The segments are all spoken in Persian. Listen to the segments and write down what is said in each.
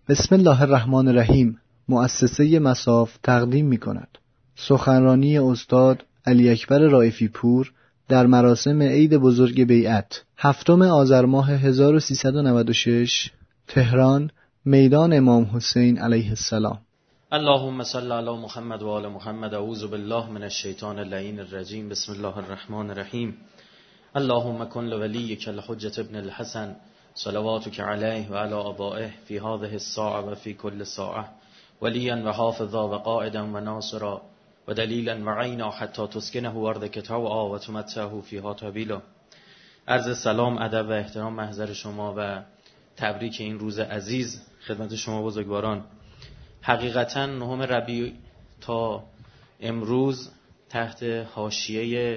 بسم الله الرحمن الرحیم. مؤسسه مصاف تقدیم می کند سخنرانی استاد علی اکبر رائفی پور در مراسم عید بزرگ بیعت 7 آذر ماه 1396 تهران، میدان امام حسین علیه السلام. اللهم صل علی محمد و آل محمد. اعوذ بالله من الشیطان اللعین الرجیم. بسم الله الرحمن الرحیم. اللهم کن لولیک الحجة ابن الحسن صلواتك علیه و علی آبائه فی هذه الساعه و فی کل ساعه ولیا و حافظا و قائدا و ناصرا و دلیلا و عینا حتی تسکنه ارضک طوعا و تمتعه فیها طویلا. عرض سلام، ادب و احترام محضر شما و تبریک این روز عزیز خدمت شما بزرگواران. حقیقتا 9 ربیع تا امروز تحت حاشیه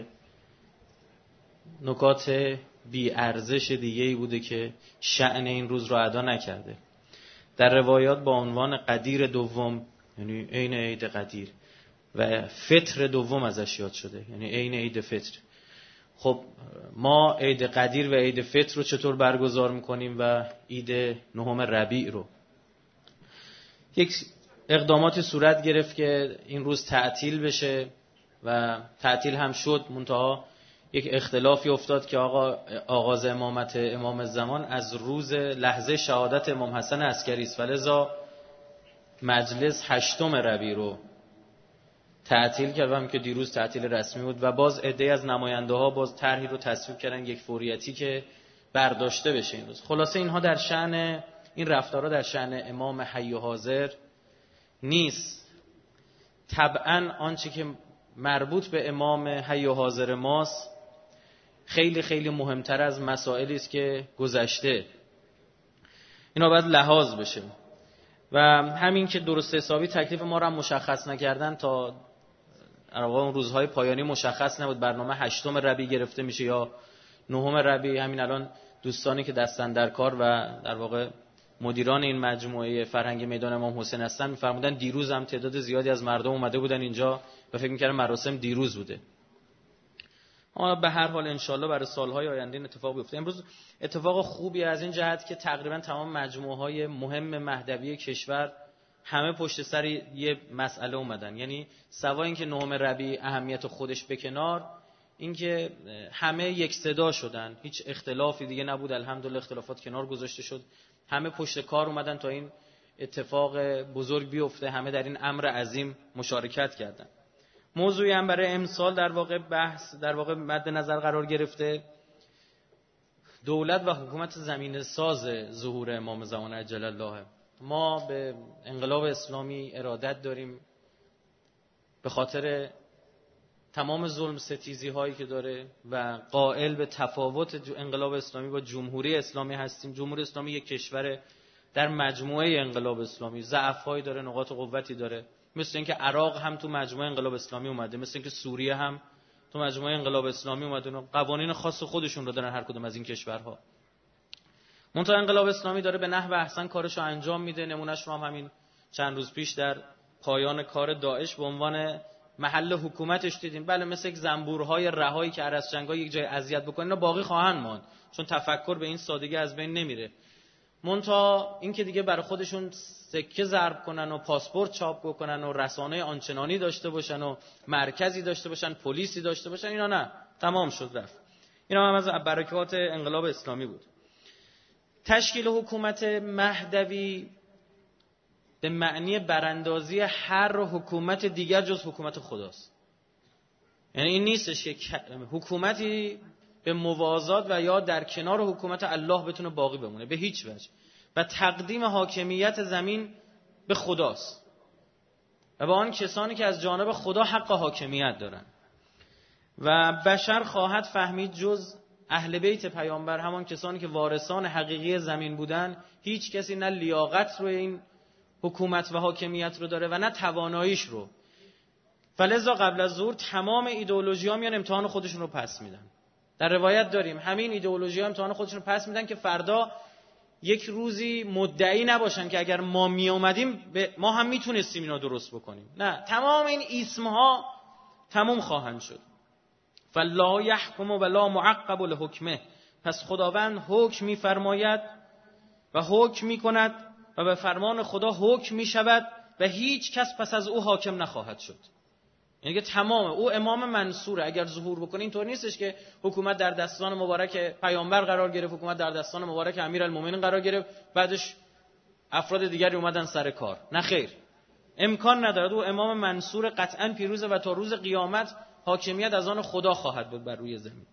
نکات بی ارزش دیگه‌ای بوده که شأن این روز رو ادا نکرده. در روایات با عنوان قدیر دوم، یعنی عین عید قدیر، و فطر دوم ازش یاد شده، یعنی عین عید فطر. خب ما عید قدیر و عید فطر رو چطور برگزار میکنیم و عید 9 ربیع رو؟ یک اقداماتی صورت گرفت که این روز تعطیل بشه و تعطیل هم شد، منتها یک اختلافی افتاد که آغاز امامت امام زمان از روز لحظه شهادت امام حسن عسکری است، ولذا مجلس 8 ربیع رو تعطیل کرد، هم که دیروز تعطیل رسمی بود، و باز عده‌ای از نماینده ها باز طرحی رو تصویب کردن یک فوریتی که برداشته بشه این روز. خلاصه اینها در شأن این رفتارها در شأن امام حی و حاضر نیست. طبعا آنچه که مربوط به امام حی و حاضر ماست خیلی خیلی مهمتر از مسائلی است که گذشته. اینا باید لحاظ بشه و همین که درست حسابی تکلیف ما رو هم مشخص نکردن، تا اون روزهای پایانی مشخص نبود برنامه 8 ربیع گرفته میشه یا 9 ربیع. همین الان دوستانی که دستن در کار و در واقع مدیران این مجموعه فرهنگ میدان امام حسین هستن میفرمودن دیروز هم تعداد زیادی از مردم اومده بودن اینجا و فکر می‌کردن مراسم دیروز بوده. اما به هر حال انشالله برای سالهای آینده این اتفاق بیفته. امروز اتفاق خوبی از این جهت که تقریبا تمام مجموعه‌های مهم مهدوی کشور همه پشت سر یه مسئله اومدن، یعنی سوای اینکه 9 ربیع اهمیت خودش به کنار، اینکه همه یک صدا شدن، هیچ اختلافی دیگه نبود، الحمدلله اختلافات کنار گذاشته شد، همه پشت کار اومدن تا این اتفاق بزرگ بیفته، همه در این امر عظیم مشارکت کردن. موضوعی هم برای امسال در واقع بحث در واقع مد نظر قرار گرفته دولت و حکومت زمینه ساز ظهور امام زمان عجل الله. ما به انقلاب اسلامی ارادت داریم به خاطر تمام ظلم ستیزی هایی که داره و قائل به تفاوت انقلاب اسلامی با جمهوری اسلامی هستیم. جمهوری اسلامی یک کشور در مجموعه انقلاب اسلامی، ضعف هایی داره، نقاط قوتی داره، مثل اینکه عراق هم تو مجموعه انقلاب اسلامی اومده، مثل اینکه سوریه هم تو مجموعه انقلاب اسلامی اومده و قوانین خاص خودشون رو دارن هر کدوم از این کشورها. منتها انقلاب اسلامی داره به نحو احسن کارشو انجام میده. نمونهش رو هم همین چند روز پیش در پایان کار داعش به عنوان محل حکومتش دیدیم. بله، مثل یک زنبورهای رهایی که ارسطنگا یک جای اذیت بکنن اینا باقی خواهند ماند، چون تفکر به این سادگی از بین نمیره. منتها این که دیگه برای خودشون سکه ضرب کنن و پاسپورت چاپ بکنن و رسانه آنچنانی داشته باشن و مرکزی داشته باشن، پلیسی داشته باشن، اینا نه، تمام شد رفت. اینا هم از برکات انقلاب اسلامی بود. تشکیل حکومت مهدوی به معنی براندازی هر حکومت دیگر جز حکومت خداست. یعنی این نیستش که حکومتی به موازات و یا در کنار حکومت الله بتونه باقی بمونه، به هیچ وجه. و تقدیم حاکمیت زمین به خداست و به آن کسانی که از جانب خدا حق حاکمیت دارن و بشر خواهد فهمید جز اهل بیت پیامبر، همان کسانی که وارثان حقیقی زمین بودن، هیچ کسی نه لیاقت روی این حکومت و حاکمیت رو داره و نه تواناییش رو. فلذا قبل از ظهور تمام ایدئولوژی‌ها میان امتحان خودشون رو پس میدن. در روایت داریم همین ایدئولوژی‌ها امتحان خودشون رو پس میدن که فردا یک روزی مدعی نباشن که اگر ما می اومدیم ما هم میتونستیم اینا درست بکنیم. نه، تمام این اسمها تموم خواهند شد. فالله یحکم و لا معقب لحکمه. پس خداوند حکم میفرماید و حکم میکند و به فرمان خدا حکم می شود و هیچ کس پس از او حاکم نخواهد شد. یعنی که تمام او امام منصوره. اگر ظهور بکنه اینطور نیستش که حکومت در دستان مبارک پیامبر قرار گرفت، حکومت در دستان مبارک امیرالمومنین قرار گرفت، بعدش افراد دیگری اومدن سر کار. نه خیر، امکان ندارد. او امام منصور قطعا پیروزه و تا روز قیامت حاکمیت از آن خدا خواهد بود بر روی زمین.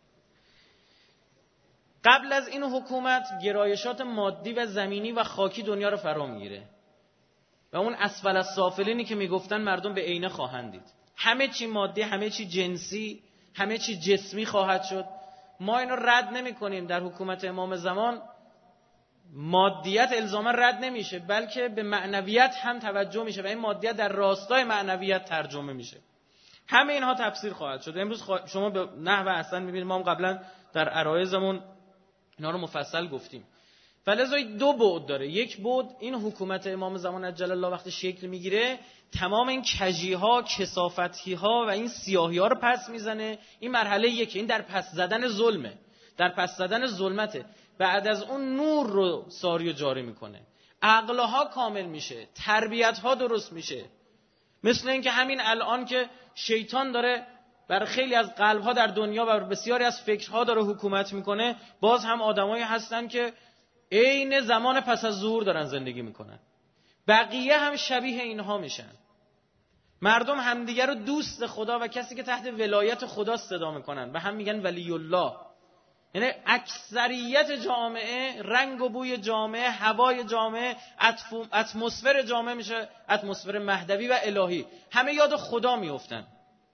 قبل از این حکومت گرایشات مادی و زمینی و خاکی دنیا رو فرا میگیره و اون اسفل السافلینی که میگفتن مردم به عینه خواهند دید. همه چی مادی، همه چی جنسی، همه چی جسمی خواهد شد. ما اینو رد نمی کنیم. در حکومت امام زمان مادیت الزاما رد نمیشه، بلکه به معنویت هم توجه میشه و این مادیت در راستای معنویت ترجمه میشه. همه اینها تفسیر خواهد شد. امروز شما به نحو احسن میبینید، ما هم قبلا در عرایضمون اینا رو مفصل گفتیم. فلذا دو بعد داره. یک بعد این حکومت امام زمان عجل الله وقتی شکل میگیره تمام این کژی‌ها، کثافتی‌ها و این سیاهی‌ها رو پس میزنه. این مرحله یکی، این در پس زدن ظلمه، در پس زدن ظلمته. بعد از اون نور رو ساری و جاری میکنه، عقلها کامل میشه، تربیت‌ها درست میشه. مثل این که همین الان که شیطان داره بر خیلی از قلب‌ها در دنیا و بسیاری از فکرها داره حکومت میکنه، باز هم آدمایی هستن که عین زمان پس از ظهور دارن زندگی میکنن. بقیه هم شبیه اینها میشن. مردم همدیگر رو دوست خدا و کسی که تحت ولایت خدا صدا میکنن و هم میگن ولی الله. یعنی اکثریت جامعه، رنگ و بوی جامعه، هوای جامعه، اتمسفر جامعه میشه اتمسفر مهدوی و الهی. همه یاد خدا میافتن.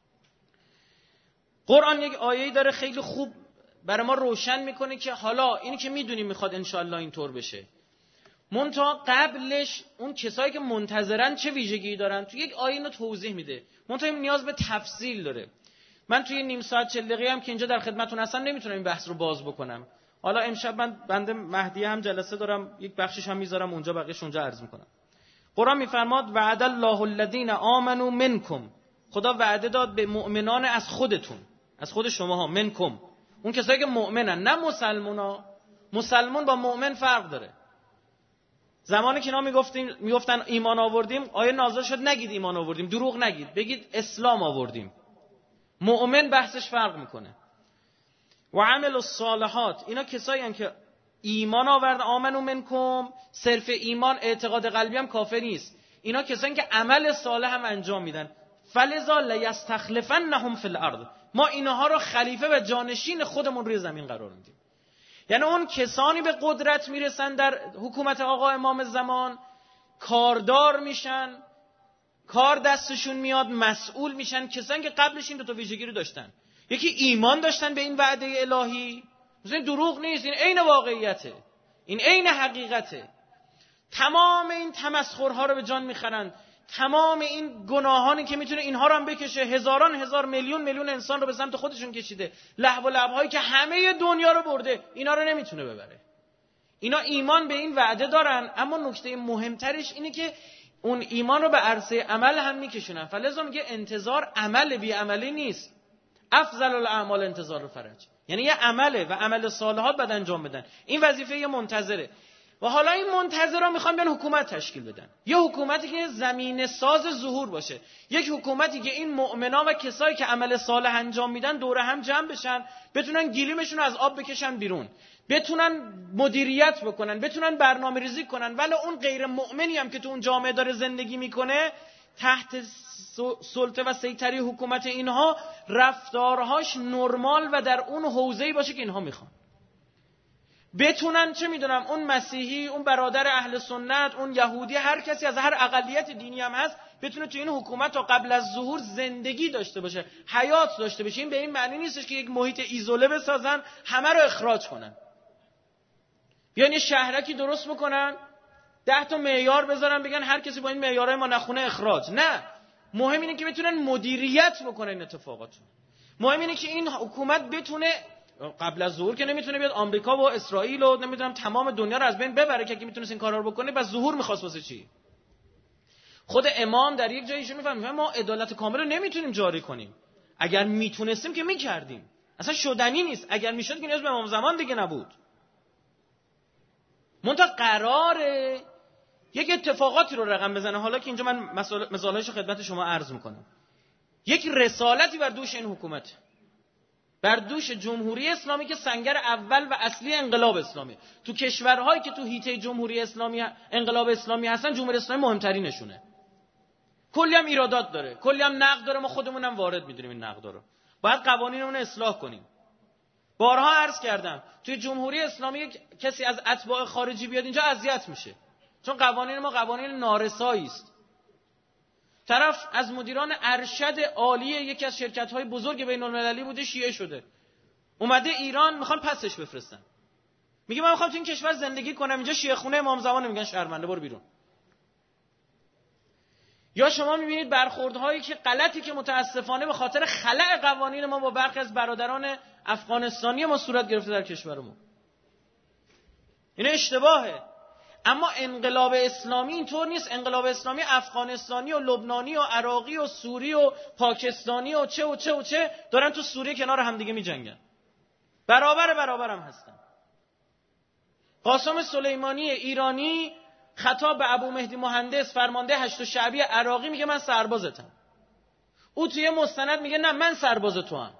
قرآن یک آیه‌ای داره خیلی خوب برای ما روشن میکنه که حالا اینی که میدونیم میخواد انشالله اینطور بشه. منتها قبلش اون کسایی که منتظرن چه ویژگی دارن تو یک آیه اینو توضیح میده. منتها نیاز به تفصیل داره. من توی نیم ساعت 40 دقیقه هم که اینجا در خدمتتون هستم نمیتونم این بحث رو باز بکنم. حالا امشب من بنده مهدی هم جلسه دارم، یک بخشش هم میذارم اونجا، بقیه‌اش اونجا عرض میکنم. قرآن میفرماد وعد الله الذین آمنوا منکم. خدا وعده داد به مؤمنان از خودتون، از خود شماها، منکم، اون کسایی که مؤمنن، نه مسلمونا. مسلمون با مؤمن فرق داره. زمانی که اینا میگفتن ایمان آوردیم، آیه نازل شد نگید ایمان آوردیم، دروغ نگید، بگید اسلام آوردیم. مؤمن بحثش فرق میکنه. و عمل الصالحات، اینا کسایی هستن که ایمان آورد، آمنو منکم، صرف ایمان اعتقاد قلبی هم کافی نیست. اینا کسایی که عمل صالح هم انجام میدن. فلذا لیستخلفنهم فی الارض، ما اینها رو خلیفه و جانشین خودمون روی زمین قرار میدیم. یعنی اون کسانی به قدرت میرسن در حکومت آقا امام زمان، کاردار میشن، کار دستشون میاد، مسئول میشن، کسانی که قبلش این دو تا ویژگی رو داشتن. یکی ایمان داشتن به این وعده الهی، مثلا دروغ نیست، این عین واقعیته، این عین حقیقته. تمام این تمسخرها رو به جان میخرن، تمام این گناهانی که میتونه اینها رو هم بکشه، هزاران هزار میلیون انسان رو به سمت خودشون کشیده، لهو و لعب‌هایی که همه دنیا رو برده، اینا رو نمیتونه ببره. اینا ایمان به این وعده دارن، اما نکته مهمترش اینه که اون ایمان رو به عرصه عمل هم میکشونن. فلذا میگه انتظار عمل بی عملی نیست. افضل الاعمال انتظار الفرج، یعنی یه عمله و عمل صالحات بعد انجام بدن. این وظیفه یه منتظره. و حالا این منتظرها میخوان بیان حکومت تشکیل بدن، یه حکومتی که زمینه ساز ظهور باشه، یک حکومتی که این مؤمنا و کسایی که عمل صالح انجام میدن دور هم جمع بشن، بتونن گلیمشون رو از آب بکشن بیرون، بتونن مدیریت بکنن، بتونن برنامه‌ریزی کنن. ولی اون غیر مؤمنی هم که تو اون جامعه داره زندگی میکنه، تحت سلطه و سیطره حکومت اینها رفتارهاش نرمال و در اون حوزه‌ای باشه که اینها میخوان. بتونن چه میدونم اون مسیحی، اون برادر اهل سنت، اون یهودی، هر کسی از هر اقلیت دینی هم هست، بتونه تو این حکومت تا قبل از ظهور زندگی داشته باشه، حیات داشته باشه. این به این معنی نیستش که یک محیط ایزوله بسازن، همه رو اخراج کنن. یعنی شهرکی درست بکنن، 10 تا معیار بذارن، بگن هر کسی با این معیارهای ما نخونه اخراج. نه، مهم اینه که بتونن مدیریت بکنن این اتفاقات. مهم اینه که این حکومت بتونه قبل از ظهور که نمیتونه بیاد آمریکا و اسرائیل و نمیدونم تمام دنیا رو از بین ببره که میتونه این کارا رو بکنه. بس ظهور میخواست واسه چی؟ خود امام در یک جایی ایشون میفهمه ما عدالت کامل رو نمیتونیم جاری کنیم. اگر میتونستیم که میکردیم، اصلا شدنی نیست. اگر میشد که نیاز به امام زمان دیگه نبود. منتها قراره یک اتفاقاتی رو رقم بزنه. حالا که اینجا من مثالاشو خدمت شما عرض میکنم. یک رسالتی بر دوش این حکومت، بر دوش جمهوری اسلامی که سنگر اول و اصلی انقلاب اسلامی. تو کشورهایی که تو حیطه جمهوری اسلامی انقلاب اسلامی هستن، جمهوری اسلامی مهمترینشونه. کلی هم ایرادات داره، کلی هم نقد داره، ما خودمونم وارد میدونیم این نقدا رو. باید قوانینمون رو اصلاح کنیم. بارها عرض کردم توی جمهوری اسلامی کسی از اتباع خارجی بیاد اینجا اذیت میشه، چون قوانین ما قوانین نارسایی است. طرف از مدیران ارشد عالی یکی از شرکت‌های بزرگ بین‌المللی بوده، شیعه شده، اومده ایران، میخوان پسش بفرستن. میگه من میخوام تو این کشور زندگی کنم، اینجا شیعه خونه امام زمان، میگن شرمنده برو بیرون. یا شما میبینید برخوردهایی که غلطی که متاسفانه به خاطر خلأ قوانین ما با برخی از برادران افغانستانی ما صورت گرفته در کشورمون. این اشتباهه. اما انقلاب اسلامی اینطور نیست. انقلاب اسلامی افغانستانی و لبنانی و عراقی و سوری و پاکستانی و چه دارن تو سوریه کنار همدیگه میجنگن، برابر هم هستن. قاسم سلیمانی ایرانی خطاب به ابو مهدی مهندس فرمانده هشت شعبی عراقی میگه من سربازتم. او توی مستند میگه نه من سرباز تو هم.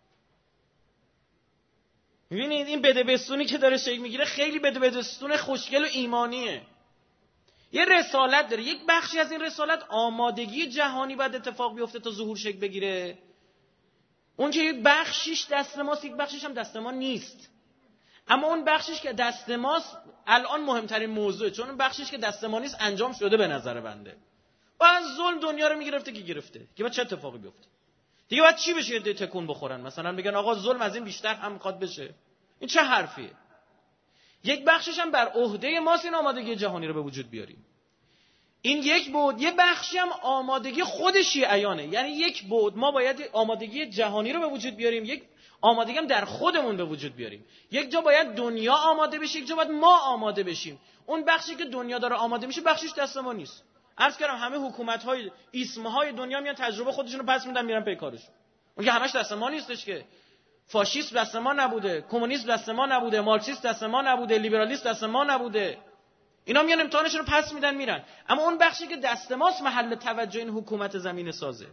میبینید این بدبستونی که داره شکل میگیره خیلی بدبستون خوشگل و ایمانیه. یه رسالت داره، یک بخشی از این رسالت آمادگی جهانی باید اتفاق بیفته تا ظهور شکل بگیره. اون که یک بخشیش دست ماست، یک بخشیش هم دست ما نیست. اما اون بخشیش که دست ماست الان مهمترین موضوعه، چون اون بخشیش که دست ما نیست انجام شده به نظر بنده. باید ظلم دنیا رو میگرفته که گرفته، که باید چه اتفاقی بیفته دیگه؟ باید چی بشه؟ یه تکون بخورن مثلا بگن آقا ظلم از این بیشتر هم میخواد بشه. این چه حرفیه؟ یک بخشش هم بر عهده ماست این آمادگی جهانی رو به وجود بیاریم. این یک بود. یه بخشی هم آمادگی خود شیعیانه، یعنی یک بود ما باید آمادگی جهانی رو به وجود بیاریم، یک آمادگی هم در خودمون به وجود بیاریم. یک جا باید دنیا آماده بشه، یک جا باید ما آماده بشیم. اون بخشی که دنیا داره آماده میشه بخشش دست ما نیست. عرض کردم همه حکومت‌های اسم‌های دنیا میان تجربه خودشونو پس میدن میرن پی کارشون. اون که همش دست ما نیستش که. فاشیست دست ما نبوده، کمونیست دست ما نبوده، مارکسیست دست ما نبوده، لیبرالیست دست ما نبوده. اینا میان امتحانشون رو پس میدن میرن. اما اون بخشی که دست ماست محل توجه این حکومت زمینه سازه.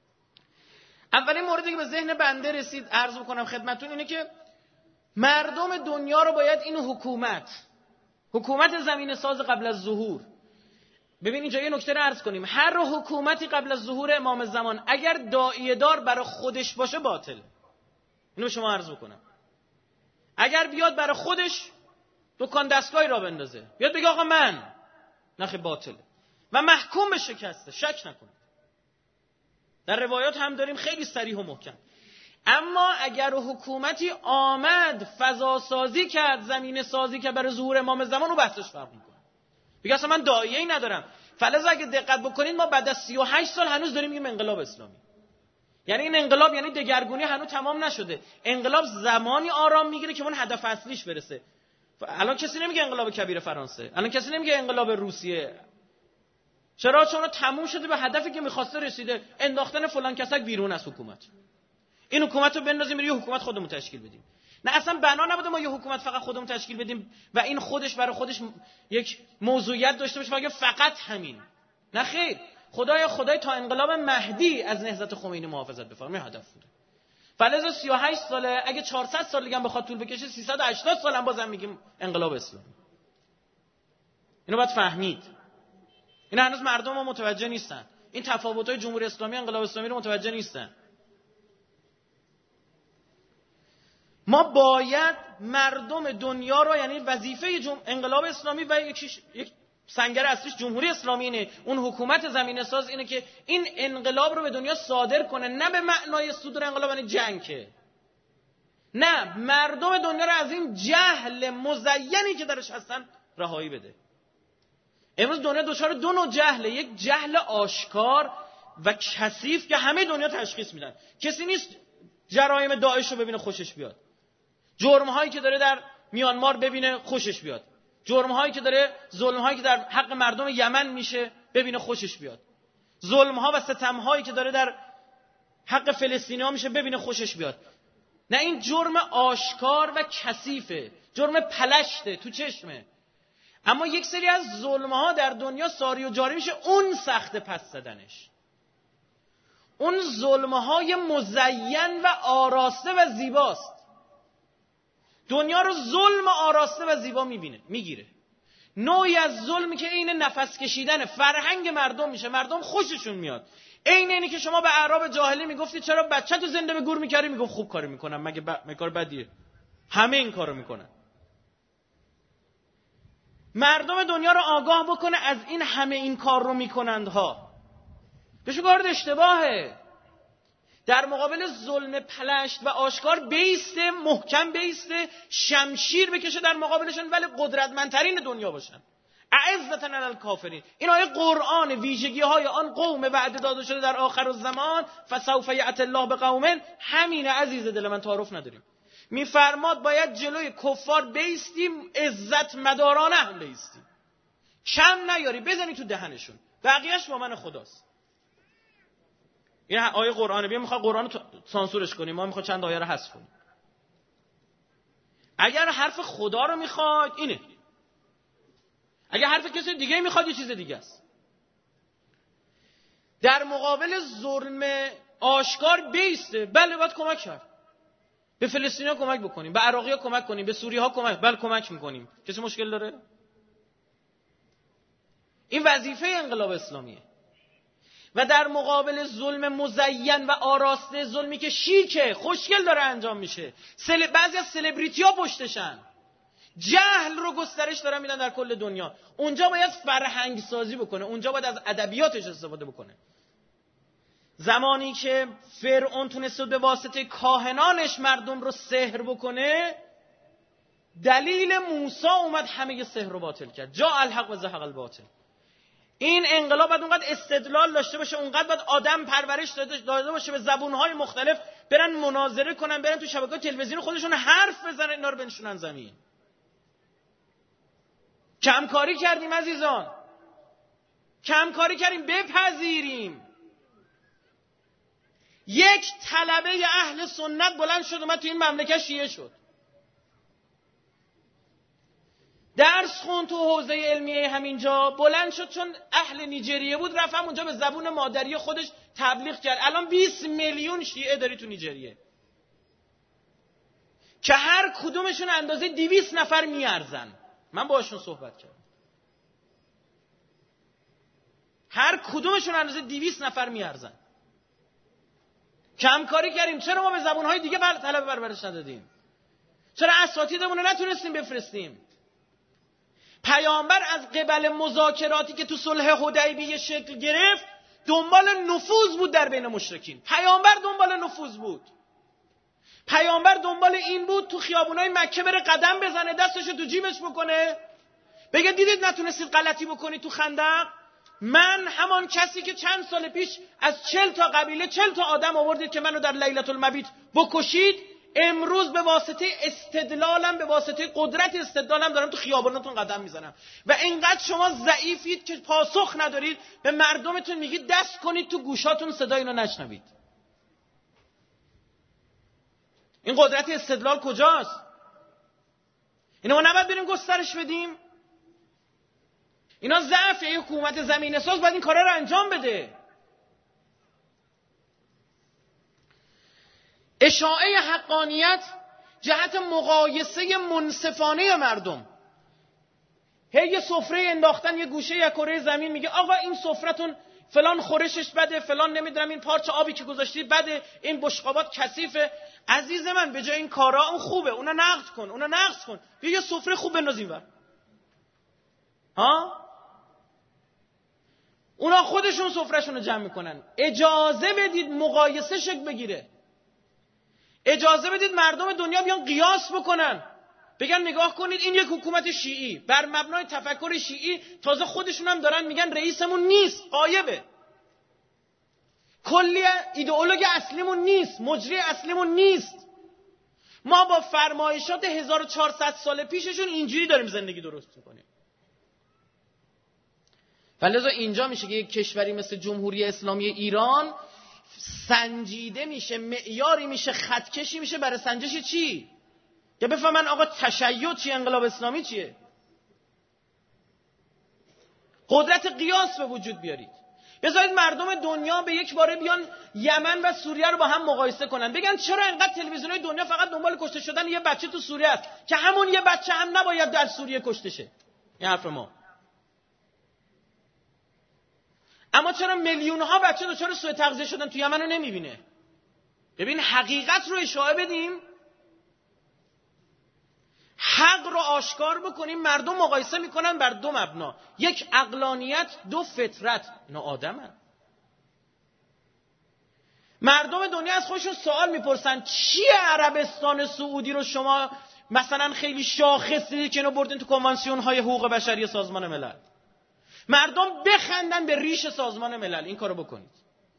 اولین موردی که به ذهن بنده رسید عرض بکنم خدمتتون اینه که مردم دنیا رو باید این حکومت زمینه ساز قبل از ظهور. ببین اینجا یه نکته رو عرض کنیم. هر حکومتی قبل از ظهور امام زمان اگر داعیه دار برای خودش باشه باطل. اینو شما عرض بکنم. اگر بیاد برای خودش دکان دستگاهی را بندازه، بیاد بگه آقا من، نخی باطله و محکوم به شکسته، شک نکنید. در روایات هم داریم خیلی صریح و محکم. اما اگر حکومتی آمد فضا سازی کرد، زمینه سازی کرد برای ظهور امام زمان، و بحثش فرق میکنه. بگه اصلا من داعیه‌ای ندارم. فلذا اگه دقت بکنید ما بعد از 38 سال هنوز داریم میگیم انقلاب اسلامی. یعنی این انقلاب یعنی دگرگونی هنوز تمام نشده. انقلاب زمانی آرام میگیره که اون هدف اصلیش برسه. الان کسی نمیگه انقلاب کبیر فرانسه، الان کسی نمیگه انقلاب روسیه. چرا؟ چون تموم شده به هدفی که می‌خواسته رسیده، انداختن فلان کسک بیرون از حکومت. این حکومت رو بندازیم یه حکومت خودمون تشکیل بدیم. نه اصلا بنا نبوده ما یه حکومت فقط خودمون تشکیل بدیم و این خودش برای خودش یک موضوعیت داشته باشه بگه فقط همین. نه خیر. خدای تا انقلاب مهدی از نهضت خمینی محافظت بفرمایه هدف بوده. فلذا 38 ساله، اگه 400 سال دیگه هم بخواد طول بکشه 380 سال هم بازم میگیم انقلاب اسلامی. اینو باید فهمید. این هنوز مردم ما متوجه نیستن. این تفاوت‌های جمهوری اسلامی انقلاب اسلامی رو متوجه نیستن. ما باید مردم دنیا رو، یعنی وظیفه انقلاب اسلامی و یک سنگر اصلیش جمهوری اسلامی اینه، اون حکومت زمینه ساز اینه که این انقلاب رو به دنیا صادر کنه، نه به معنای صدور انقلاب یعنی جنگ که. نه، مردم دنیا رو از این جهل مزینی که درش هستن رهایی بده. امروز دنیا دچار دو نوع جهله، یک جهل آشکار و کثیف که همه دنیا تشخیص میدن. کسی نیست جرایم داعش رو ببینه خوشش بیاد، جرم‌هایی که داره در میانمار ببینه خوشش بیاد، جرم‌هایی که داره، ظلم‌هایی که در حق مردم یمن میشه ببینه خوشش بیاد، ظلم‌ها و ستم‌هایی که داره در حق فلسطینی‌ها میشه ببینه خوشش بیاد. نه، این جرم آشکار و کثیفه، جرم پلشته، تو چشمه. اما یک سری از ظلم‌ها در دنیا ساری و جاری میشه، اون سخت پس زدنش. اون ظلم‌های مزین و آراسته و زیباست. دنیا رو ظلم آراسته و زیبا میگیره. نوعی از ظلمی که عین نفس کشیدن فرهنگ مردم میشه، مردم خوششون میاد. عین اینی که شما به اعراب جاهلی میگفتی چرا بچه تو زنده به گور میکردی، میگفت خوب کاری میکنم، مگه کار بدیه؟ همه این کارو میکنن. مردم دنیا رو آگاه بکنه از این همه این کار رو میکنند ها. بهشون کار اشتباهه. در مقابل ظلم پلشت و آشکار بیسته، محکم بیسته، شمشیر بکشه در مقابلشون، ولی قدرتمندترین دنیا باشن. اعزة علی الکافرین. این آیه قرآن ویژگی های آن قوم وعده داده شده در آخر الزمان فسوف یأتی الله بقوم، همینه عزیز دل من، تعارف نداریم. میفرماد باید جلوی کفار بیستیم، عزت مدارانه هم بیستیم، کم نیاری، بزنی تو دهنشون، بقیهش با من خداست. این آیه قرآنه. بیا میخواد قرآن رو سانسورش کنیم، ما میخواد چند آیه رو حذف کنیم. اگر حرف خدا رو میخواد اینه، اگر حرف کسی دیگه میخواد یه چیز دیگه است. در مقابل ظلم آشکار بیسته. بله باید کمک کرد، به فلسطینی‌ها کمک بکنیم، به عراقی‌ها کمک کنیم، به سوری‌ها کمک، بله کمک میکنیم. کسی مشکل داره؟ این وظیفه انقلاب اسلامیه. و در مقابل ظلم مزین و آراسته، ظلمی که شیکه، خوشگل داره انجام میشه، بعضی از سلبریتی‌ها پشتشن، جهل رو گسترش دارن میدن در کل دنیا، اونجا باید فرهنگ سازی بکنه، اونجا باید از ادبیاتش استفاده بکنه. زمانی که فرعون تونست به واسطه کاهنانش مردم رو سحر بکنه، دلیل موسی اومد همه سحر رو باطل کرد. جاء الحق و زهق الباطل. این انقلاب باید اونقدر استدلال داشته باشه، اونقدر باید آدم پرورش داده باشه، به زبونهای مختلف برن مناظره کنن، برن تو شبکه‌های تلویزیون خودشون حرف بزنن، اینا رو بنشونن زمین. کمکاری کردیم عزیزان، کمکاری کردیم. بپذیریم یک طلبه اهل سنت بلند شد اومد تو این مملکت شیعه شد، درس خون تو حوزه علمیه همینجا، بلند شد چون اهل نیجریه بود، رفت اونجا به زبون مادری خودش تبلیغ کرد. الان 20 میلیون شیعه داری تو نیجریه که هر کدومشون اندازه 200 نفر میارزن. من باهاشون صحبت کردم، هر کدومشون اندازه 200 نفر میارزن. کمکاری کردیم. چرا ما به زبونهای دیگه طلب پرورش ندادیم؟ چرا اساتیدمون رو نتونستیم بفرستیم؟ پیامبر از قبل مذاکراتی که تو صلح حدیبیه شکل گرفت دنبال نفوذ بود در بین مشرکین. پیامبر دنبال نفوذ بود. پیامبر دنبال این بود تو خیابونای مکه بره قدم بزنه، دستشو تو جیبش بکنه، بگه دیدید نتونستید غلطی بکنید تو خندق؟ من همان کسی که چند سال پیش از 40 تا قبیله 40 تا آدم آوردید که منو در لیلة المبیت بکشید، امروز به واسطه استدلالم، به واسطه قدرت استدلالم دارم تو خیاباناتون قدم میزنم. و اینقدر شما ضعیفید که پاسخ ندارید، به مردمتون میگید دست کنید تو گوشاتون صدا اینو نشنوید. این قدرت استدلال کجاست؟ اینو ما نباید بریم گسترش بدیم؟ اینا ضعف حکومت زمینه ساز باید این کارا رو انجام بده. اشاعه حقانیت جهت مقایسه منصفانه مردم. یه سفره انداختن یه گوشه یک کره زمین، میگه آقا این سفرتون فلان خورشش بده، فلان نمیدونم این پارچه آبی که گذاشتید بده، این بشقابات کثیفه. عزیز من به جای این کارا اون خوبه، اونا نقد کن، اونا نقد کن، بیا یه سفره خوب بنداز اینور. ها؟ اونا خودشون سفرهشون رو جمع میکنن. اجازه بدید مقایسه شکل بگیره. اجازه بدید مردم دنیا بیان قیاس بکنن، بگن نگاه کنید این یک حکومت شیعی بر مبنای تفکر شیعی، تازه خودشون هم دارن میگن رئیسمون نیست، غایبه، کلی ایدئولوژی اصلیمون نیست، مجری اصلیمون نیست. ما با فرمایشات 1400 سال پیششون اینجوری داریم زندگی درست میکنیم. ولذا اینجا میشه که یک کشوری مثل جمهوری اسلامی ایران سنجیده میشه، معیاری میشه، خطکشی میشه برای سنجش چی؟ که بفهمن آقا تشیع چیه، انقلاب اسلامی چیه. قدرت قیاس به وجود بیارید. بذارید مردم دنیا به یک باره بیان یمن و سوریه رو با هم مقایسه کنن، بگن چرا اینقدر تلویزیون‌های دنیا فقط دنبال کشته شدن یه بچه تو سوریه است که همون یه بچه هم نباید در سوریه کشته شه. این حرف ما. اما چرا میلیون‌ها بچه دچار سوء تغذیه شدن تو یمن رو نمیبینه؟ ببین حقیقت رو اشاعه بدیم، حق رو آشکار بکنیم. مردم مقایسه میکنن بر دو مبنا، یک عقلانیت، دو فطرت. اینا آدمن. مردم دنیا از خودشون سوال میپرسن چیه عربستان سعودی رو شما مثلا خیلی شاخص دیدید که اینو بردین تو کنوانسیون های حقوق بشری سازمان ملل؟ مردم بخندن به ریش سازمان ملل. این کارو بکنید.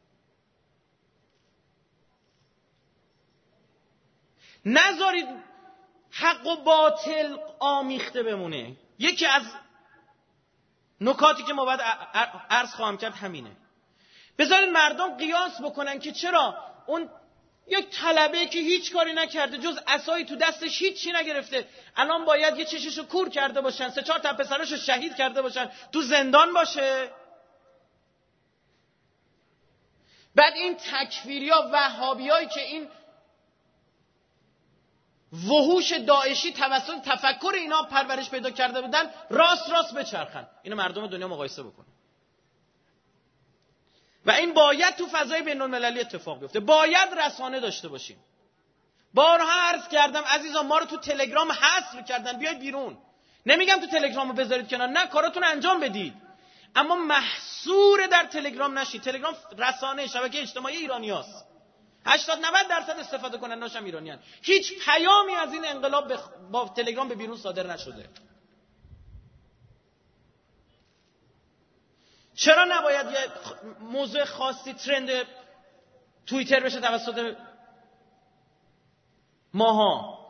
نذارید حق و باطل آمیخته بمونه. یکی از نکاتی که ما باید عرض خواهم کرد همینه. بذارید مردم قیاس بکنن که چرا اون یک طلبه که هیچ کاری نکرده جز عصایی تو دستش هیچی نگرفته الان باید یه چششو کور کرده باشن، 3-4 تا پسراشو شهید کرده باشن، تو زندان باشه. بعد این تکفیریا وهابیایی که این وحوش داعشی توسط تفکر اینا پرورش پیدا کرده بودن راست بچرخن. اینو مردم دنیا مقایسه بکنن. و این باید تو فضای بین المللی اتفاق بیفته. باید رسانه داشته باشیم. بارها عرض کردم عزیزان، ما رو تو تلگرام حذف کردن. بیاید بیرون. نمیگم تو تلگرام رو بذارید کنار، نه، کاراتون انجام بدید، اما محصور در تلگرام نشید. تلگرام رسانه شبکه اجتماعی ایرانیاست. 80-90% استفاده کننده‌اش هم ایرانیان. هیچ پیامی از این انقلاب با تلگرام به بیرون صادر نشده. چرا نباید یه موضوع خاصی ترند توییتر بشه توسط ماها؟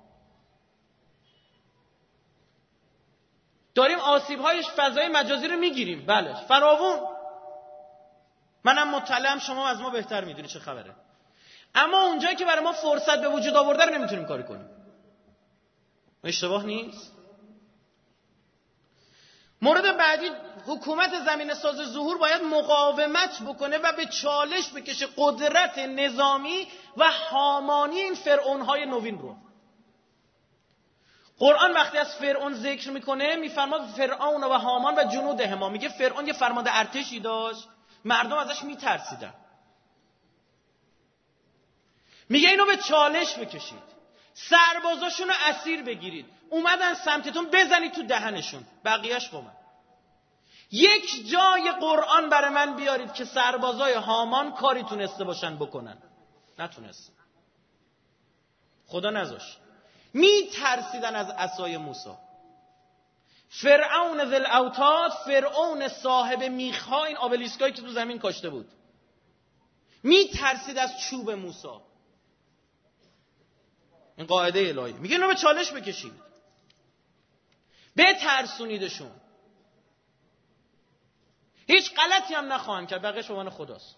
داریم آسیب‌های فضای مجازی رو میگیریم، بله، فراوون. منم مطلعم، شما از ما بهتر میدونی چه خبره. اما اونجایی که برای ما فرصت به وجود آورده رو نمیتونیم کاری کنیم. اشتباه نیست؟ مورد بعدی، حکومت زمینه ساز ظهور باید مقاومت بکنه و به چالش بکشه قدرت نظامی و هامانی این فرعونهای نوین رو. قرآن وقتی از فرعون ذکر میکنه میفرماد فرعون و هامان و جنودهما. میگه فرعون یه فرمانده ارتشی داشت، مردم ازش میترسیدن. میگه اینو به چالش بکشید، سربازاشون رو اسیر بگیرید، اومدن سمتتون، بزنید تو دهنشون، بقیهش با من. یک جای قرآن برای من بیارید که سربازای هامان کاری تونسته باشن بکنن. نتونست. خدا نذاشت. میترسیدن از عصای موسی. فرعون ذل اوتاد، فرعون صاحب میخها، این آبلیسکایی که تو زمین کاشته بود، میترسید از چوب موسی. این قاعده الهی. میگه اینو به چالش بکشید، بترسونیدشون. هیچ غلطی هم نخواهند کرد، بقیه شما خداست.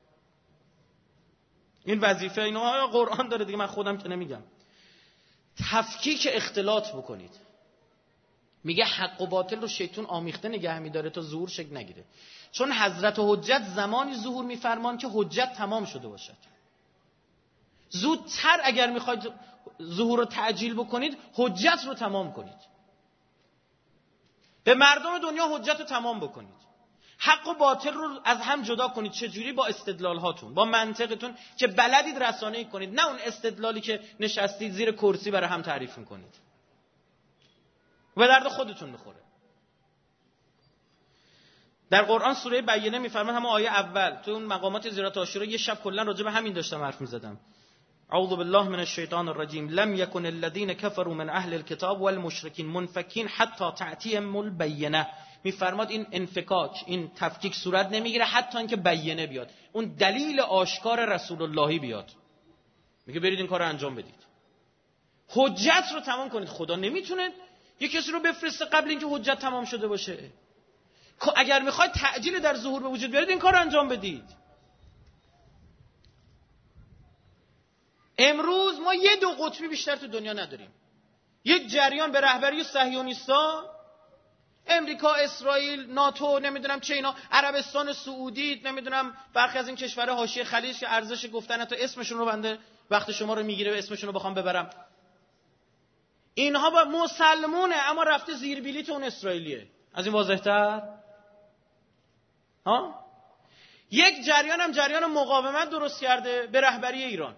این وظیفه اینا قرآن داره دیگه، من خودم که نمیگم. تفکیک اختلاط بکنید. میگه حق و باطل رو شیطان آمیخته نگه میداره تا ظهور شکل نگیره. چون حضرت حجت زمانی ظهور میفرمان که حجت تمام شده باشد. زودتر اگر میخواید ظهور رو تعجیل بکنید، حجت رو تمام کنید. به مردم دنیا حجت رو تمام بکنید. حق و باطل رو از هم جدا کنید. چجوری؟ با استدلال هاتون، با منطقتون که بلدید رسانه‌ای کنید، نه اون استدلالی که نشستید زیر کرسی برای هم تعریف میکنید و درد خودتون میخوره. در قرآن سوره بینه میفرماد، همون آیه اول تو اون مقامات زیارت عاشورا، یه شب کلا راجع به همین داشتم حرف میزدم. اعوذ بالله من الشیطان الرجیم. لم یکن الذین کفروا من اهل الكتاب والمشرکین منفکین حتی تأتیهم البینه. میفرماد این انفکاک، این تفکیک صورت نمیگیره حتی اینکه بینه بیاد، اون دلیل آشکار رسول اللهی بیاد. میگه برید این کارو انجام بدید، حجت رو تمام کنید. خدا نمیتونه یه کسی رو بفرسته قبل اینکه حجت تمام شده باشه. اگر میخواید تعجیل در ظهور به وجود بیارید، این کارو انجام بدید. امروز ما یه دو قطبی بیشتر تو دنیا نداریم. یک جریان به رهبری صهیونیستا، امریکا، اسرائیل، ناتو، نمیدونم چه اینا، عربستان سعودی، نمیدونم برخی از این کشورهای حاشیه خلیج که ارزش گفتن تا اسمشون رو بنده وقت شما رو میگیره و اسمشون رو بخوام ببرم، اینها با مسلمونه اما رفته زیر بلیط اون اسرائیلیه. از این واضح‌تر؟ ها؟ یک جریان هم جریان مقاومت درست کرده به رهبری ایران.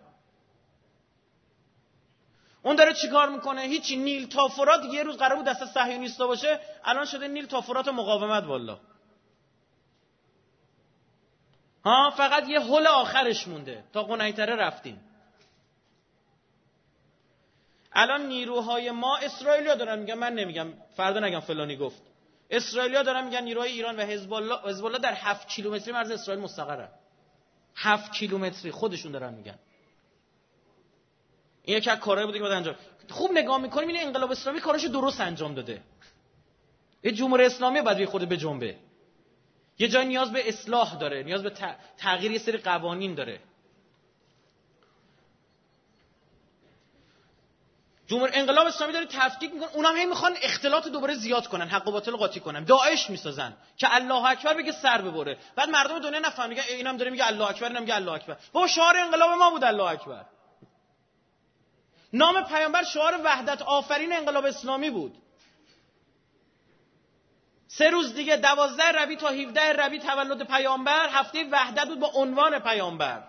اون داره چیکار میکنه؟ هیچی. نیل تا فرات یه روز قرار بود دست صهیونیستا باشه، الان شده نیل تا فرات مقاومت. والله ها، فقط یه هول آخرش مونده، تا قنیطره رفتیم. الان نیروهای ما، اسرائیلیا دارن میگن، من نمیگم، فردا نگم فلانی گفت، اسرائیلیا دارن میگن نیروهای ایران و حزب الله در 7 کیلومتری مرز اسرائیل مستقرن. 7 کیلومتری خودشون دارن میگن. این یک کارایی بوده که باید انجام. خوب نگاه میکنیم این انقلاب اسلامی کاراشو درست انجام داده. یه جمهوری اسلامی باید به خود بجنبه. یه جای نیاز به اصلاح داره، نیاز به تغییر یه سری قوانین داره. جمهوری انقلاب اسلامی داره تفکیک میکنه، اونها هم میخوان اختلاط دوباره زیاد کنن، حق و باطل قاطی کنن. داعش میسازن که الله اکبر بگه سر ببره، بعد مردم دنیا نفهمن، میگن اینم داره میگه الله اکبر، اینم میگه الله اکبر. بابا شعار انقلاب ما بود الله اکبر. نام پیامبر شعار وحدت آفرین انقلاب اسلامی بود. 3 روز دیگه 12 ربیع تا 17 ربیع تولد پیامبر، هفته وحدت بود با عنوان پیامبر.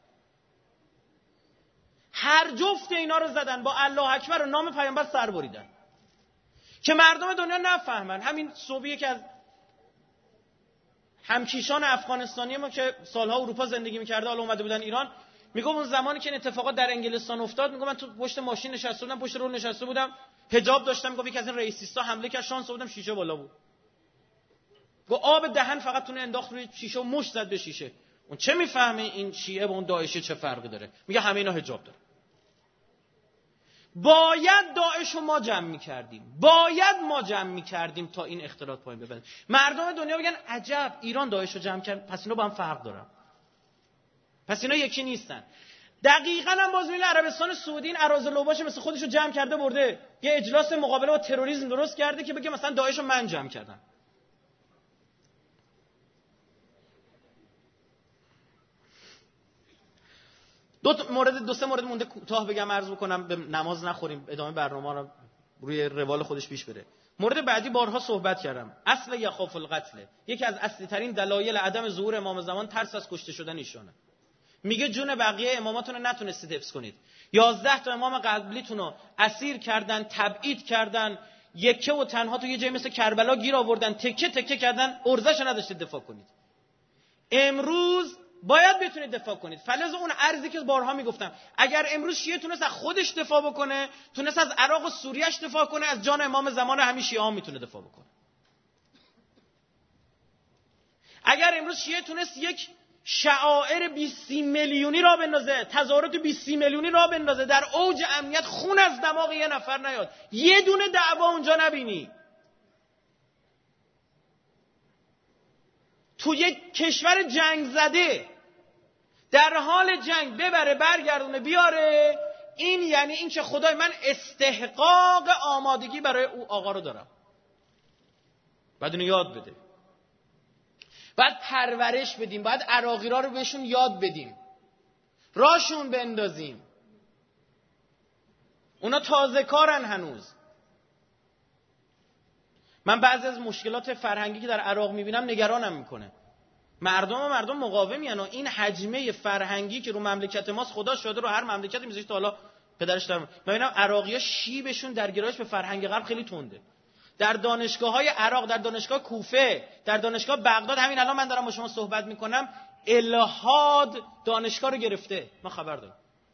هر جفت اینا رو زدن، با الله اکبر و نام پیامبر سر بریدن که مردم دنیا نفهمن. همین صوبیه که از همکیشان افغانستانی ما که سالها اروپا زندگی می‌کرده حالا اومده بودن ایران، میگم اون زمانی که این اتفاقات در انگلستان افتاد، میگم من تو پشت ماشین نشسته بودم، پشت رول نشسته بودم، حجاب داشتم، میگم یکی از این رئیسیستا حمله کرد، شانس آوردم شیشه بالا بود. گو آب دهن فقط تونه انداخت روی شیشه و مشت زد به شیشه. اون چه میفهمه این شیعه با اون داعشه چه فرقی داره؟ میگه همه اینا حجاب داره. باید داعش رو ما جمع می‌کردیم، تا این اختلاط پایین ببره. مردم دنیا بگن عجب ایران داعش رو جمع کرد، پس اینا با هم فرق دارن، پس اینا یکی نیستن. دقیقاً هم باز می‌بینی عربستان سعودی این اراذل لوباش مثل خودش رو جمع کرده برده یه اجلاس مقابله با تروریسم درست کرده که بگه مثلا داعش رو من جمع کردم. دو سه مورد مونده کوتاه بگم، عرض بکنم، به نماز نخوریم، ادامه برنامه رو روی روال خودش پیش بره. مورد بعدی بارها صحبت کردم، اصل یخاف القتل، یکی از اصلی ترین دلایل عدم ظهور امام زمان ترس از کشته شدن ایشونه. میگه جون بقیه اماماتون رو نتونستید حفظ کنید. 11 تا امام قبلیتون رو اسیر کردن، تبعید کردن، یکه و تنها تو یه جای مثل کربلا گیر آوردن، تکه تکه کردن، ارزش نداشتید دفاع کنید. امروز باید بتونید دفاع کنید. فلز اون ارزی که بارها میگفتم، اگر امروز شیعه تونست از خودش دفاع بکنه، تونست از عراق و سوریهش دفاع کنه، از جان امام زمان همین شیعه ها میتونه دفاع بکنه. اگر امروز شیعه تونست یک شعائر 20 میلیونی را بندازه، تظاهرات 20 میلیونی را بندازه، در اوج امنیت خون از دماغ یه نفر نیاد، یه دونه دعوا اونجا نبینی، تو یک کشور جنگ زده در حال جنگ ببره برگردونه بیاره، این یعنی این که خدای من استحقاق آمادگی برای او آقا رو دارم. باید اینو یاد بده، باید پرورش بدیم، باید عراقی رو بهشون یاد بدیم، راشون بندازیم. اونا تازه کارن هنوز. من بعضی از مشکلات فرهنگی که در عراق میبینم نگرانم میکنه. مردم مقاومی و این حجمه فرهنگی که رو مملکت ماست، خدا شاده رو هر مملکتی میذاره تا حالا پدرش دارم. ببینم عراقی‌ها شیبشون در گرایش به فرهنگ غرب خیلی تنده. در دانشگاه‌های عراق، در دانشگاه کوفه، در دانشگاه بغداد، همین الان من دارم با شما صحبت میکنم، الحاد دانشگاه رو گرفته. ما خبر دارم.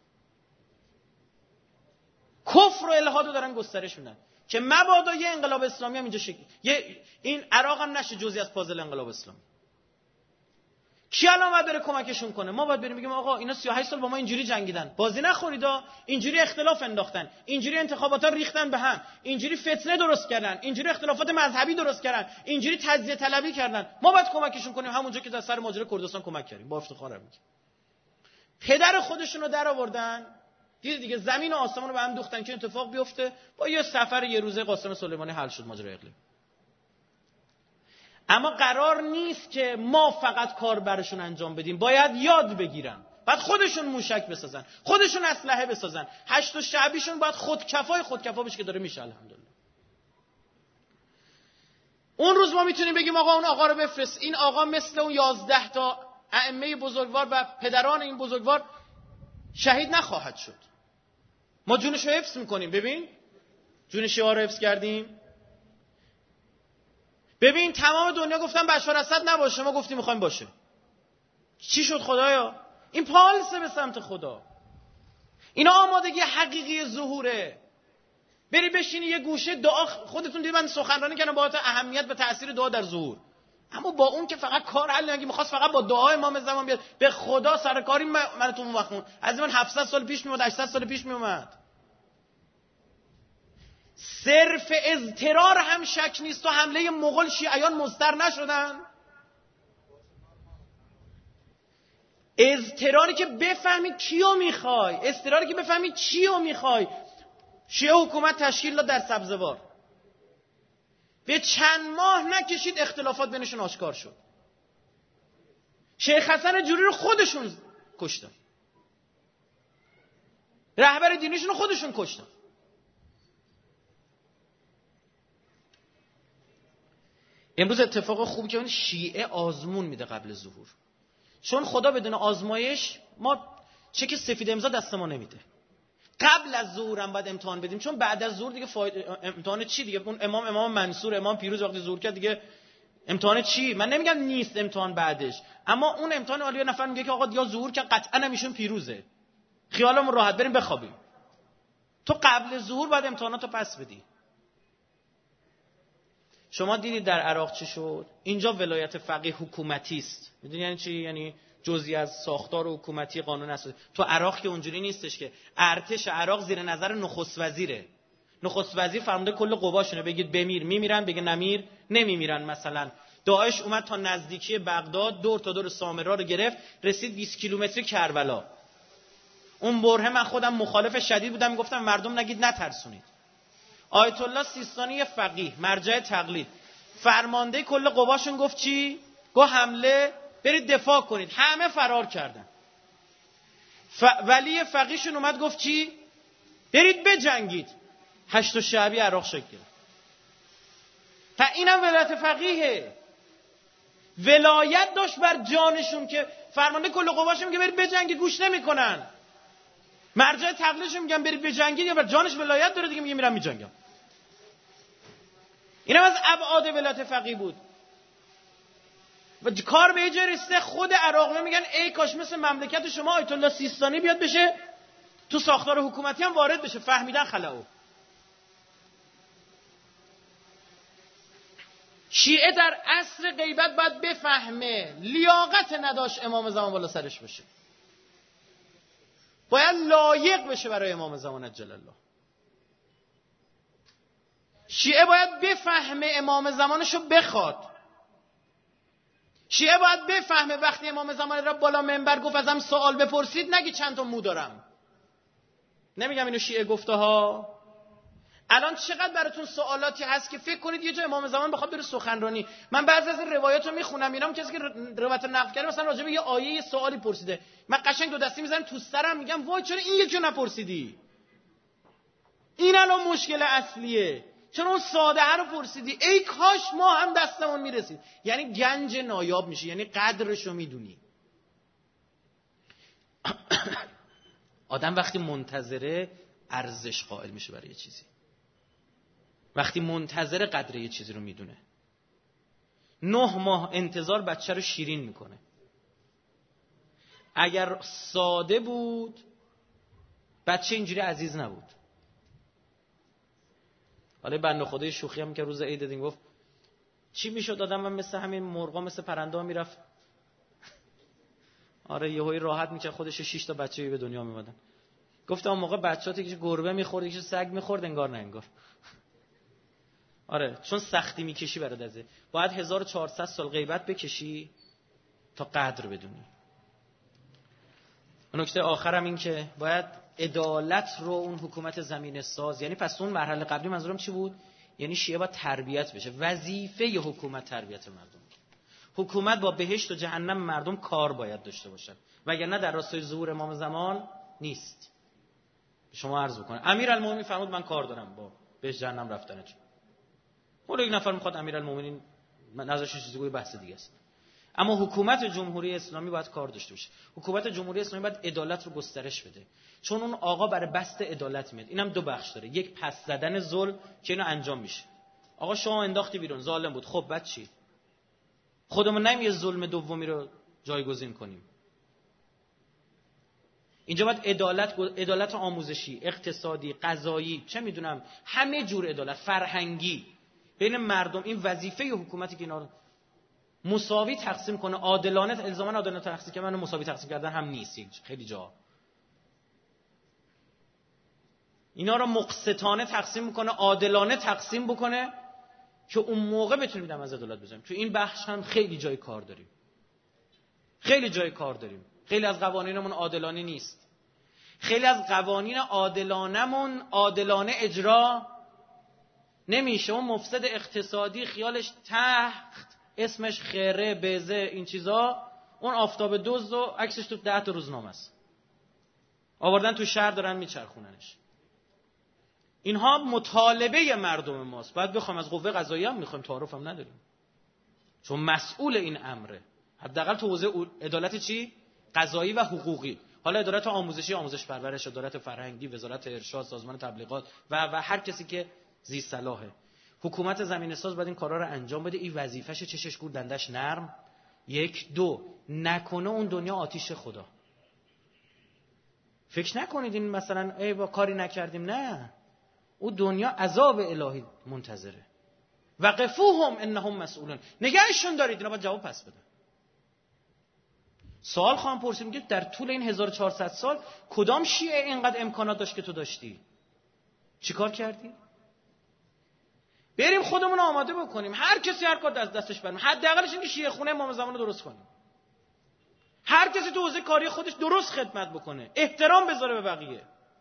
کفر و الحاد رو دارن گسترش میدن که مبادا یه انقلاب اسلامی هم اینجا این عراق هم نشه جزئی از پازل انقلاب اسلامی. کی الان باید بره کمکشون کنه؟ ما باید بریم بگیم آقا اینا 38 سال با ما اینجوری جنگیدن، بازی نخوریدا، اینجوری اختلاف انداختن، اینجوری انتخاباتا ریختن به هم، اینجوری فتنه درست کردن، اینجوری اختلافات مذهبی درست کردن، اینجوری تجزیه طلبی کردن. ما باید کمکشون کنیم، همونجا که در سر ماجرای کردستان کمک کردیم. با افتخار میگم پدر خودشون رو در آوردن، دیگه زمین و آسمون رو به هم دوختن که اتفاق بیفته. با یه سفر یه روزه قاسم سلیمانی حل شد ماجرای اقلیم. اما قرار نیست که ما فقط کار برشون انجام بدیم، باید یاد بگیرن، بعد خودشون موشک بسازن، خودشون اسلحه بسازن. هشت شعبیشون باید خودکفا بشه که داره میشه الحمدلله. اون روز ما میتونیم بگیم آقا اون آقا رو بفرست، این آقا مثل اون 11 تا ائمه بزرگوار و پدران این بزرگوار شهید نخواهد شد. ما جونش رو حفظ میکنیم. ببین جون شیعه رو حفظ کردیم. ببین تمام دنیا گفتن بشار اسد نباشه، ما گفتیم میخوایم باشه. چی شد خدایا؟ این پالسه به سمت خدا. اینا آمادگی حقیقی ظهوره. بری بشینی یه گوشه دعا. خودتون دیدید من سخنرانی کردم با اهمیت و تأثیر دعا در ظهور، اما با اون که فقط کار حل نگی، می‌خواست فقط با دعای امام زمان بیاد، به خدا سرکاری من تو اون وقت از من 700 سال پیش میومد، 800 سال پیش میومد. صرف اضطرار هم شک نیست تو حمله مغول شیعیان مضطر نشدن. اضطراری که بفهمی کیو میخوای، اضطراری که بفهمی چیو میخوای. شیعه حکومت تشکیل داد در سبزوار، به چند ماه نکشید اختلافات بینشون آشکار شد. شیخ حسن جوری رو خودشون کشتن، رهبر دینیشون رو خودشون کشتن. امروز اتفاق خوبی که شیعه آزمون میده قبل ظهور، چون خدا بدون آزمایش ما چک سفید امضا دست ما نمیده. قبل از ظهور هم باید امتحان بدیم، چون بعد از ظهور دیگه امتحان چی دیگه؟ اون امام منصور، امام پیروز وقتی ظهور کرد دیگه امتحان چی؟ من نمیگم نیست امتحان بعدش، اما اون امتحان عالی نفر میگه که آقا یا ظهور که قطعا نمیشون پیروزه، خیالمون راحت بریم بخوابیم. تو قبل ظهور باید امتحاناتو پس بدی. شما دیدید در عراق چی شد؟ اینجا ولایت فقیه حکومتی است. میدونی یعنی چی؟ یعنی جزئی از ساختار حکومتی قانون است. تو عراق که اونجوری نیستش که ارتش عراق زیر نظر نخست وزیره. نخست وزیر فرمانده کل قواشونه، بگید بمیر میمیرن، بگه نمیر نمیمیرن. مثلا داعش اومد تا نزدیکی بغداد دور تا دور سامرا رو گرفت، رسید 20 کیلومتری کربلا. اون بره من خودم مخالف شدید بودم، میگفتم مردم نگید نترسونید. آیت الله سیستانی فقیه مرجع تقلید فرمانده کل قواشون گفت چی؟ گفت حمله، برید دفاع کنید. همه فرار کردن. ولی فقیهشون اومد گفت چی؟ برید بجنگید. 8 شعبی عراق شکل گرفت. تا اینم ولایت فقیهه. ولایت داشت بر جانشون که فرمانده کل قواشون میگه برید بجنگید، گوش نمیکنن. مرجع تقلیدشون میگن برید بجنگید، یا بر جانش ولایت داره دیگه، میگه میرم میجنگم. اینم از ابعاد ولایت فقیه بود. و کار به جای رسیده خود عراق میگن ای کاش مثل مملکت شما آیت الله سیستانی بیاد بشه تو ساختار حکومتی هم وارد بشه. فهمیدن خلأو. شیعه در عصر غیبت باید بفهمه لیاقت نداشت امام زمان بالا سرش بشه، باید لایق بشه برای امام زمان اجل الله. شیعه باید بفهمه امام زمانشو بخواد. شیعه باید بفهمه وقتی امام زمان را بالا منبر گفت ازم سوال بپرسید نگی چند تا مو دارم. نمیگم اینو شیعه گفته ها. الان چقدر براتون سوالاتی هست که فکر کنید یه جا امام زمان بخواد بره سخنرانی. من بعضی از این روایاتو میخونم، اینام کسی که روایت نقل کرده مثلا راجع به یه آیه یه سوالی پرسیده، من قشنگ دو دستی میذارم تو سرم میگم وای چرا این یکیو نپرسیدی؟ این الان مشکل اصلیه. چون اون ساده رو پرسیدی. ای کاش ما هم دستمون میرسید. یعنی گنج نایاب میشه، یعنی قدرشو میدونی. آدم وقتی منتظره ارزش قائل میشه برای یه چیزی. وقتی منتظر قدر یه چیزی رو میدونه. 9 ماه انتظار بچه رو شیرین میکنه. اگر ساده بود بچه اینجوری عزیز نبود. حالا بنده خدای شوخی هم که روز عید دیدیم گفت چی میشد آدم من مثل همین مرغا مثل پرنده ها میرفت. آره یهویی راحت میشه خودش 6 تا بچه به دنیا میومدن. گفتم اون موقع بچه‌ها که گربه میخورد یکی سگ میخورد انگار نه انگار. آره چون سختی میکشی برادرزه. باید 1400 سال غیبت بکشی تا قدر بدونی. نکته آخرم این که باید عدالت رو اون حکومت زمین ساز، یعنی پس اون مرحله قبلی منظورم چی بود؟ یعنی شیعه باید تربیت بشه. وظیفه حکومت تربیت مردم. حکومت با بهشت و جهنم مردم کار باید داشته باشن، وگرنه در راستای ظهور امام زمان نیست. شما عرض بکنه امیرالمومنین فرمود من کار دارم با بهشت جهنم رفتنتون. ولی یک نفر میخواد امیرالمومنین نظرش چیزی بحث دیگه است. اما حکومت جمهوری اسلامی باید کار داشته باشه. حکومت جمهوری اسلامی باید عدالت رو گسترش بده، چون اون آقا برای بست عدالت میاد. اینم دو بخش داره، یک پس زدن ظلم که اینو انجام میشه. آقا شما انداختی بیرون، ظالم بود، خب بعد چی؟ خودمون نمیه ظلم دومی رو جایگزین کنیم. اینجا باید عدالت آموزشی، اقتصادی، قضایی، چه میدونم، همه جور عدالت، فرهنگی بین مردم. این وظیفه حکومتی که اینا رو مساوی تقسیم کنه، عادلانه، الزاما عادلانه تقسیم که من مساوی تقسیم کردن هم نیست، خیلی جا اینا رو مقسطانه تقسیم کنه، عادلانه تقسیم بکنه که اون موقع بتونیم دم از عدالت بزنیم. تو این بخش هم خیلی جای کار داریم، خیلی جای کار داریم. خیلی از قوانینمون عادلانه نیست، خیلی از قوانین عادلانمون عادلانه اجرا نمیشه. اون مفسد اقتصادی خیالش تخت، اسمش خیره، بزه، این چیزا، اون آفتاب دزد و عکسش تو 10 تا روزنامه است، آوردن تو شهر دارن میچرخوننش. اینها مطالبه مردم ماست. باید بخوایم از قوه قضاییه هم میخوایم، تعارف هم نداریم، چون مسئول این امره. حداقل تو حوزه عدالت چی؟ قضایی و حقوقی. حالا عدالت آموزشی، آموزش پرورش، عدالت فرهنگی، وزارت ارشاد، سازمان تبلیغات و هر کسی که ذی صلاحه. حکومت زمینه ساز باید این کارا رو انجام بده. این وظیفه‌شه، چشش گور دندش نرم. 1 2 نکنه اون دنیا آتیش خدا. فکر نکنید این مثلا ای با کاری نکردیم، نه، اون دنیا عذاب الهی منتظره. وقفوهم انهم مسئولون، نگهشون دارید، اینا باید جواب پس بدن. سوال خواهم پرسید، میگه در طول این 1400 سال کدام شیعه اینقدر امکانات داشت که تو داشتی؟ چیکار کردی؟ بریم خودمون آماده بکنیم، هر کسی هر کار دستش بریم، حداقلش اینکه شیعه خونه امام زمان رو درست کنیم. هر کسی تو حوزه کاری خودش درست خدمت بکنه، احترام بذاره به بقیه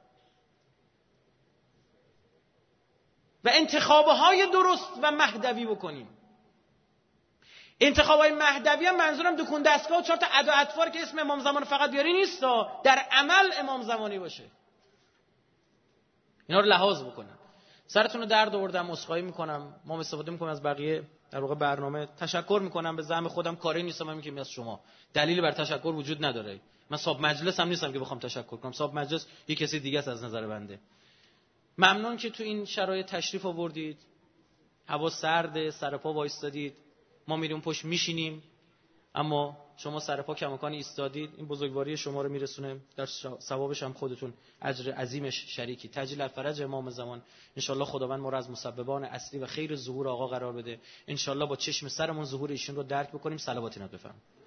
و انتخابهای درست و مهدوی بکنیم. انتخابهای مهدوی هم منظورم دکون دستگاه و 4 تا ادا اطوار که اسم امام زمان فقط بیاری نیست، در عمل امام زمانی باشه. اینا رو لحاظ بکنم. سرتون رو درد آوردم، عذرخواهی میکنم. ما استفاده میکنم از بقیه در واقع برنامه. تشکر میکنم به زعم خودم، کاری نیستم من که از شما. دلیلی بر تشکر وجود نداره. من صاحب مجلس هم نیستم که بخوام تشکر کنم. صاحب مجلس یک کسی دیگه است از نظر بنده. ممنون که تو این شرایط تشریف آوردید. هوا سرده، سر پا وایستادید. ما میریم پشت میشینیم، اما شما سر پا کماکان ایستادید. این بزرگواری شما رو میرسونه، در ثوابش هم خودتون اجر عظیمش شریکی. تجلیل الفرج امام زمان. ان شاءالله خداوند ما رو از مسببان اصلی و خیر ظهور آقا قرار بده. ان شاءالله با چشم سرمون ظهور ایشون رو درک بکنیم. صلوات اینا بفرمایید.